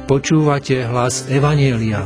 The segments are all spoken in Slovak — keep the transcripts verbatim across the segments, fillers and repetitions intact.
Počúvate hlas Evanjelia.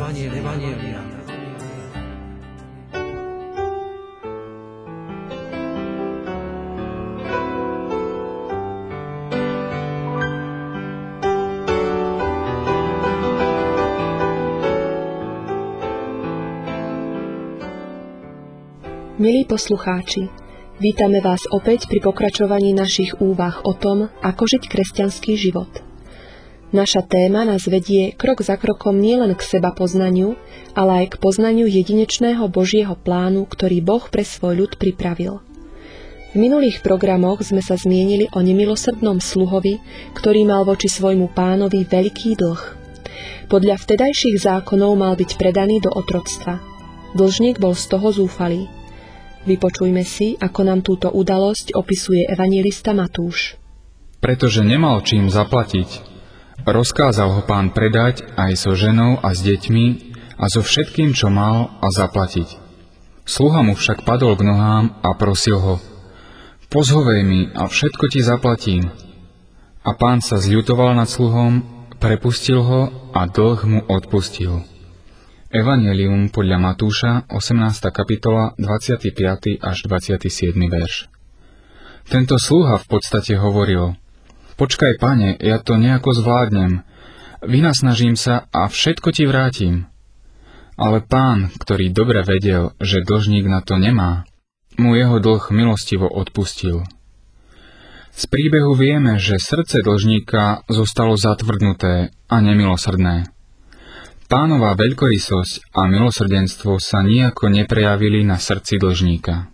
Milí poslucháči, vítame vás opäť pri pokračovaní našich úvah o tom, ako žiť kresťanský život. Naša téma nás vedie krok za krokom nielen k seba poznaniu, ale aj k poznaniu jedinečného Božieho plánu, ktorý Boh pre svoj ľud pripravil. V minulých programoch sme sa zmienili o nemilosrdnom sluhovi, ktorý mal voči svojmu pánovi veľký dlh. Podľa vtedajších zákonov mal byť predaný do otroctva. Dlžník bol z toho zúfalý. Vypočujme si, ako nám túto udalosť opisuje evanjelista Matúš. Pretože nemal čím zaplatiť, rozkázal ho pán predať aj so ženou a s deťmi a so všetkým, čo mal, a zaplatiť. Sluha mu však padol k nohám a prosil ho: Pozhovej mi a všetko ti zaplatím. A pán sa zľutoval nad sluhom, prepustil ho a dlh mu odpustil. Evanjelium podľa Matúša, osemnásta kapitola, dvadsiaty piaty až dvadsiaty siedmy verš. Tento sluha v podstate hovoril: Počkaj, pane, ja to nejako zvládnem, vynasnažím sa a všetko ti vrátim. Ale pán, ktorý dobre vedel, že dlžník na to nemá, mu jeho dlh milostivo odpustil. Z príbehu vieme, že srdce dlžníka zostalo zatvrdnuté a nemilosrdné. Pánova veľkorysosť a milosrdenstvo sa nijako neprejavili na srdci dlžníka.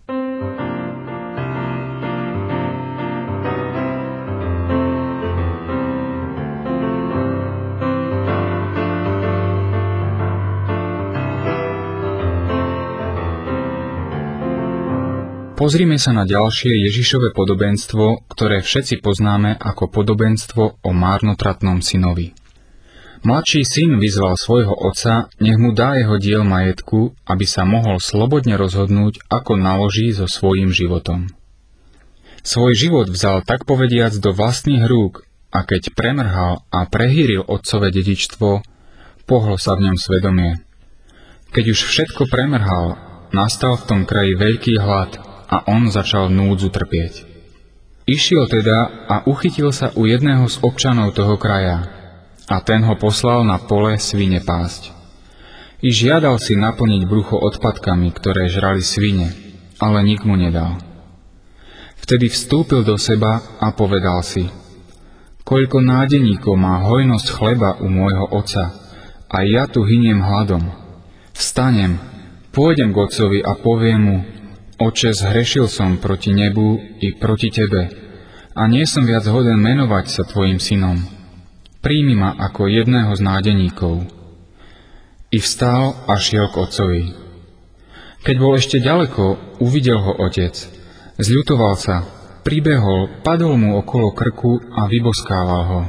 Pozrime sa na ďalšie Ježišove podobenstvo, ktoré všetci poznáme ako podobenstvo o márnotratnom synovi. Mladší syn vyzval svojho otca, nech mu dá jeho diel majetku, aby sa mohol slobodne rozhodnúť, ako naloží so svojím životom. Svoj život vzal tak povediac do vlastných rúk a keď premrhal a prehýril otcové dedičstvo, pohlo sa v ňom svedomie. Keď už všetko premrhal, nastal v tom kraji veľký hlad a on začal núdzu trpieť. Išiel teda a uchytil sa u jedného z občanov toho kraja, a ten ho poslal na pole svine pásť. I žiadal si naplniť brucho odpadkami, ktoré žrali svine, ale nik mu nedal. Vtedy vstúpil do seba a povedal si: Koľko nádeníkov má hojnosť chleba u môjho otca, a ja tu hyniem hladom. Vstanem, pôjdem k otcovi a poviem mu: Oče, zhrešil som proti nebu i proti tebe, a nie som viac hoden menovať sa tvojim synom. Príjmi ma ako jedného z nádeníkov. I vstal a šiel k otcovi. Keď bol ešte ďaleko, uvidel ho otec. Zľutoval sa, pribehol, padol mu okolo krku a vyboskával ho.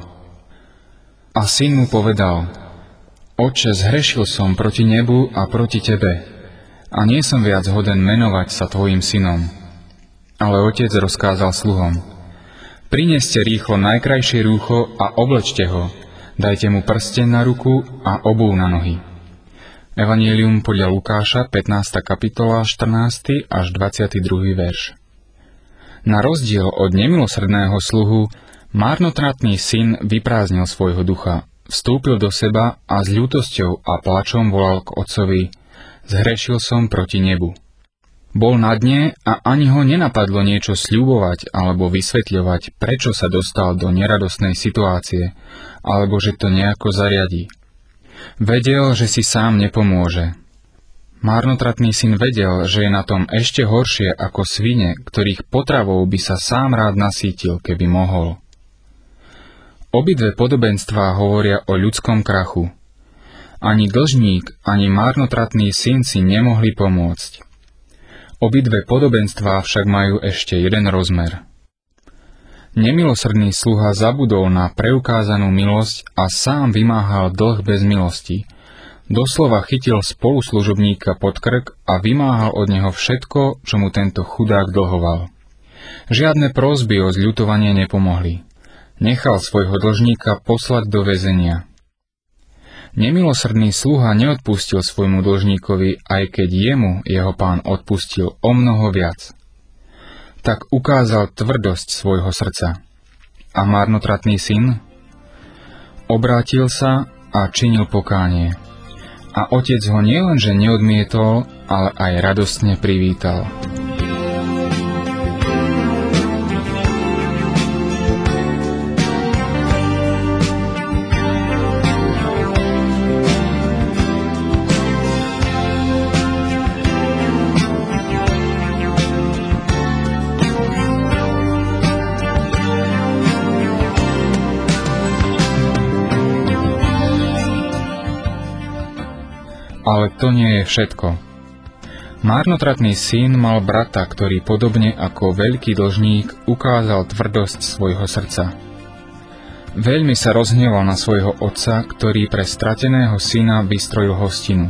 A syn mu povedal: Oče, zhrešil som proti nebu a proti tebe, a nie som viac hoden menovať sa tvojim synom. Ale otec rozkázal sluhom: Prineste rýchlo najkrajšie rúcho a oblečte ho, dajte mu prsteň na ruku a obuv na nohy. Evanjelium podľa Lukáša, pätnásta kapitola, štrnásty až dvadsiaty druhý verš. Na rozdiel od nemilosrdného sluhu, márnotratný syn vyprázdnil svojho ducha, vstúpil do seba a s ľútosťou a plačom volal k otcovi: Zhrešil som proti nebu. Bol na dne a ani ho nenapadlo niečo sľubovať alebo vysvetľovať, prečo sa dostal do neradostnej situácie, alebo že to nejako zariadí. Vedel, že si sám nepomôže. Márnotratný syn vedel, že je na tom ešte horšie ako svine, ktorých potravou by sa sám rád nasýtil, keby mohol. Obidve podobenstvá hovoria o ľudskom krachu. Ani dlžník, ani márnotratný syn si nemohli pomôcť. Obidve podobenstvá však majú ešte jeden rozmer. Nemilosrdný sluha zabudol na preukázanú milosť a sám vymáhal dlh bez milosti. Doslova chytil spoluslužobníka pod krk a vymáhal od neho všetko, čo mu tento chudák dlhoval. Žiadne prosby o zľutovanie nepomohli. Nechal svojho dlžníka poslať do väzenia. Nemilosrdný sluha neodpustil svojmu dlžníkovi, aj keď jemu jeho pán odpustil o mnoho viac. Tak ukázal tvrdosť svojho srdca. A marnotratný syn obrátil sa a činil pokánie. A otec ho nielenže neodmietol, ale aj radostne privítal. Ale to nie je všetko. Márnotratný syn mal brata, ktorý podobne ako veľký dlžník ukázal tvrdosť svojho srdca. Veľmi sa rozhneval na svojho otca, ktorý pre strateného syna vystrojil hostinu.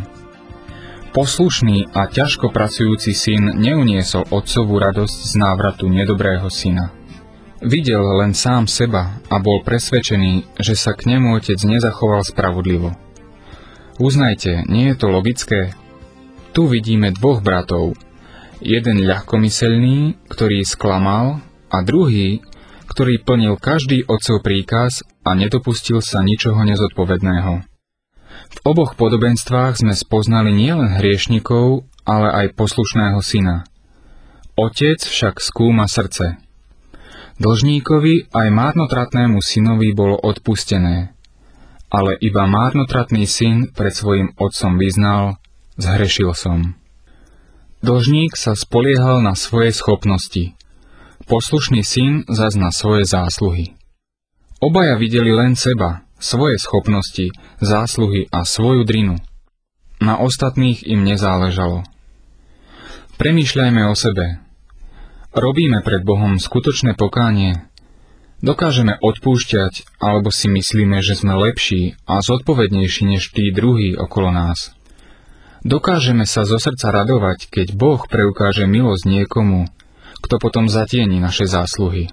Poslušný a ťažko pracujúci syn neuniesol otcovú radosť z návratu nedobrého syna. Videl len sám seba a bol presvedčený, že sa k nemu otec nezachoval spravodlivo. Uznajte, nie je to logické? Tu vidíme dvoch bratov. Jeden ľahkomyselný, ktorý sklamal, a druhý, ktorý plnil každý otcov príkaz a nedopustil sa ničoho nezodpovedného. V oboch podobenstvách sme spoznali nielen hriešnikov, ale aj poslušného syna. Otec však skúma srdce. Dlžníkovi aj márnotratnému synovi bolo odpustené. Ale iba márnotratný syn pred svojim otcom vyznal, zhrešil som. Dlžník sa spoliehal na svoje schopnosti. Poslušný syn zas na svoje zásluhy. Obaja videli len seba, svoje schopnosti, zásluhy a svoju drinu. Na ostatných im nezáležalo. Premýšľajme o sebe. Robíme pred Bohom skutočné pokánie. Dokážeme odpúšťať, alebo si myslíme, že sme lepší a zodpovednejší než tí druhí okolo nás. Dokážeme sa zo srdca radovať, keď Boh preukáže milosť niekomu, kto potom zatieni naše zásluhy.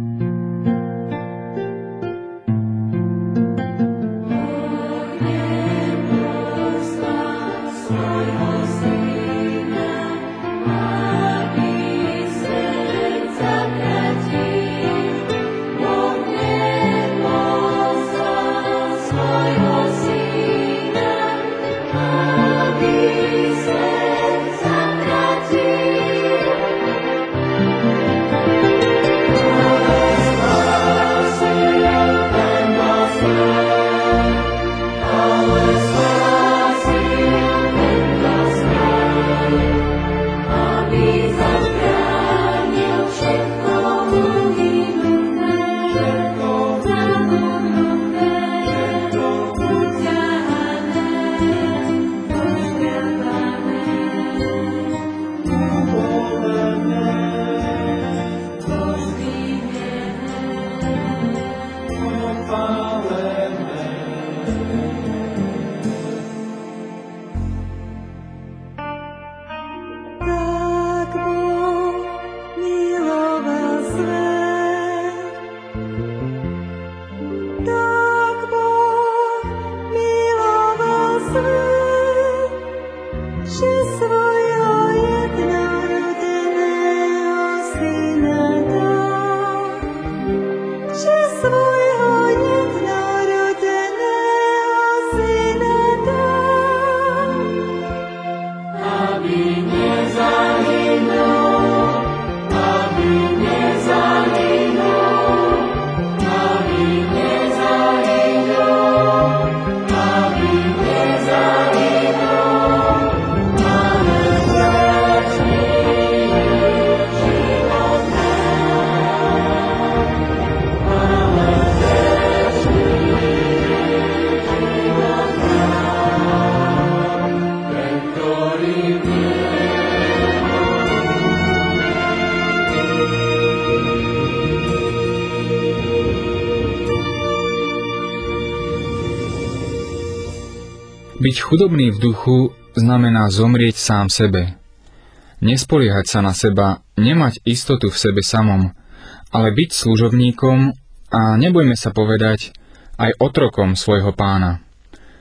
Byť chudobný v duchu znamená zomrieť sám sebe. Nespoliehať sa na seba, nemať istotu v sebe samom, ale byť služobníkom a nebojme sa povedať aj otrokom svojho pána.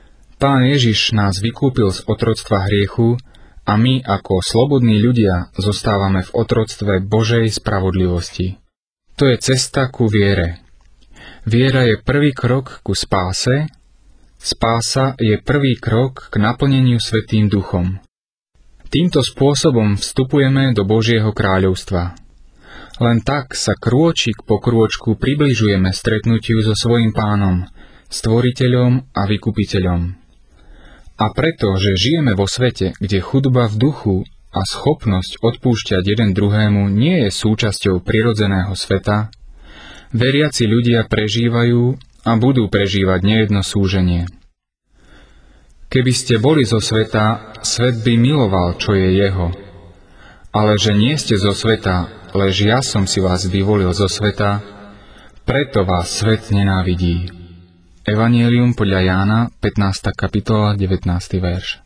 Pán Ježiš nás vykúpil z otroctva hriechu a my ako slobodní ľudia zostávame v otroctve Božej spravodlivosti. To je cesta ku viere. Viera je prvý krok ku spáse, spása je prvý krok k naplneniu Svätým Duchom. Týmto spôsobom vstupujeme do Božieho kráľovstva. Len tak sa krôčik po krôčku približujeme stretnutiu so svojím Pánom, Stvoriteľom a Vykupiteľom. A preto, že žijeme vo svete, kde chudoba v duchu a schopnosť odpúšťať jeden druhému nie je súčasťou prirodzeného sveta, veriaci ľudia prežívajú a budú prežívať nejedno súženie. Keby ste boli zo sveta, svet by miloval, čo je jeho. Ale že nie ste zo sveta, lež ja som si vás vyvolil zo sveta, preto vás svet nenávidí. Evangelium podľa Jána, pätnásta kapitola, devätnásty verš.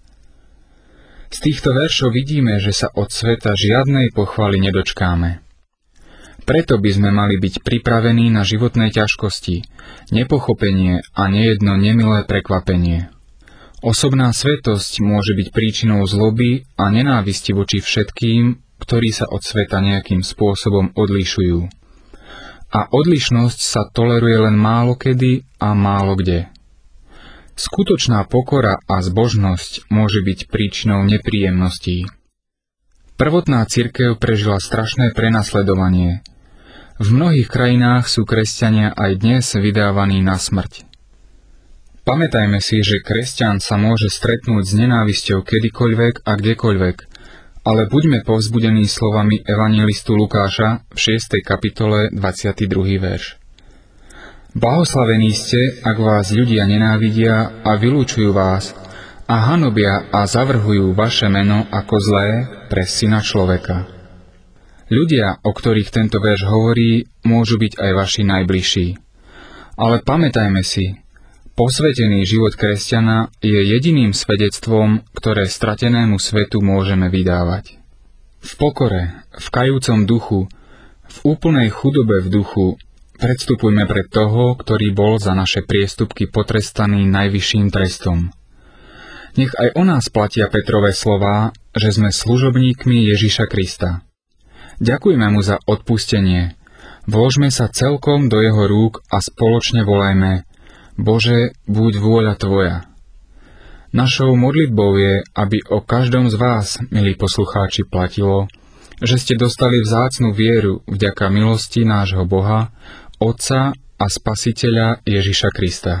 Z týchto veršov vidíme, že sa od sveta žiadnej pochvaly nedočkáme. Preto by sme mali byť pripravení na životné ťažkosti, nepochopenie a nejedno nemilé prekvapenie. Osobná svätosť môže byť príčinou zloby a nenávisti voči všetkým, ktorí sa od sveta nejakým spôsobom odlišujú. A odlišnosť sa toleruje len málo kedy a málo kde. Skutočná pokora a zbožnosť môže byť príčinou nepríjemností. Prvotná cirkev prežila strašné prenasledovanie. V mnohých krajinách sú kresťania aj dnes vydávaní na smrť. Pamätajme si, že kresťan sa môže stretnúť s nenávisťou kedykoľvek a kdekoľvek, ale buďme povzbudení slovami evanjelistu Lukáša v šiestej kapitole dvadsiaty druhý verš. Blahoslavení ste, ak vás ľudia nenávidia a vylúčujú vás a hanobia a zavrhujú vaše meno ako zlé pre syna človeka. Ľudia, o ktorých tento verš hovorí, môžu byť aj vaši najbližší. Ale pamätajme si, posvetený život kresťana je jediným svedectvom, ktoré stratenému svetu môžeme vydávať. V pokore, v kajúcom duchu, v úplnej chudobe v duchu predstupujme pred toho, ktorý bol za naše priestupky potrestaný najvyšším trestom. Nech aj o nás platia Petrové slová, že sme služobníkmi Ježiša Krista. Ďakujme mu za odpustenie. Vložme sa celkom do jeho rúk a spoločne volajme: Bože, buď vôľa Tvoja. Našou modlitbou je, aby o každom z vás, milí poslucháči, platilo, že ste dostali vzácnu vieru vďaka milosti nášho Boha, Otca a Spasiteľa Ježiša Krista.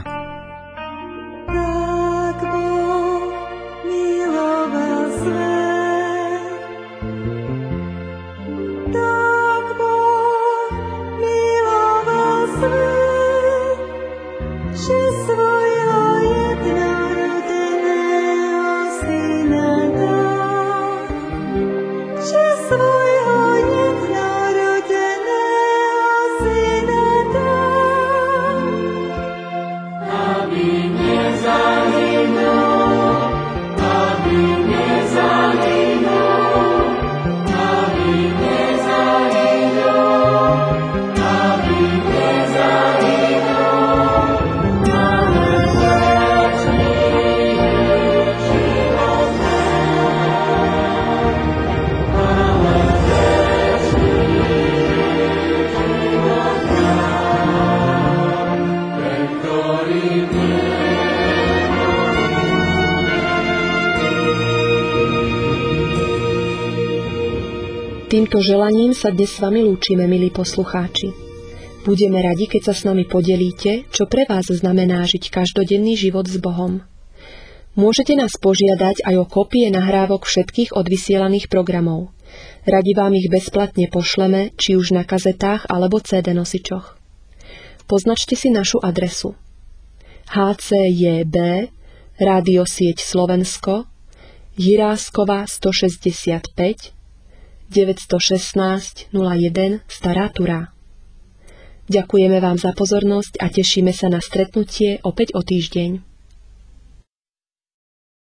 Týmto želaním sa dnes s vami lúčime, milí poslucháči. Budeme radi, keď sa s nami podelíte, čo pre vás znamená žiť každodenný život s Bohom. Môžete nás požiadať aj o kopie nahrávok všetkých odvysielaných programov. Radi vám ich bezplatne pošleme, či už na kazetách alebo cé dé nosičoch. Poznačte si našu adresu: há cé jé bé, Rádiosieť Slovensko, Jiráskova stošesťdesiatpäť, deväťstošestnásť nula jeden Stará Turá. Ďakujeme vám za pozornosť a tešíme sa na stretnutie opäť o týždeň.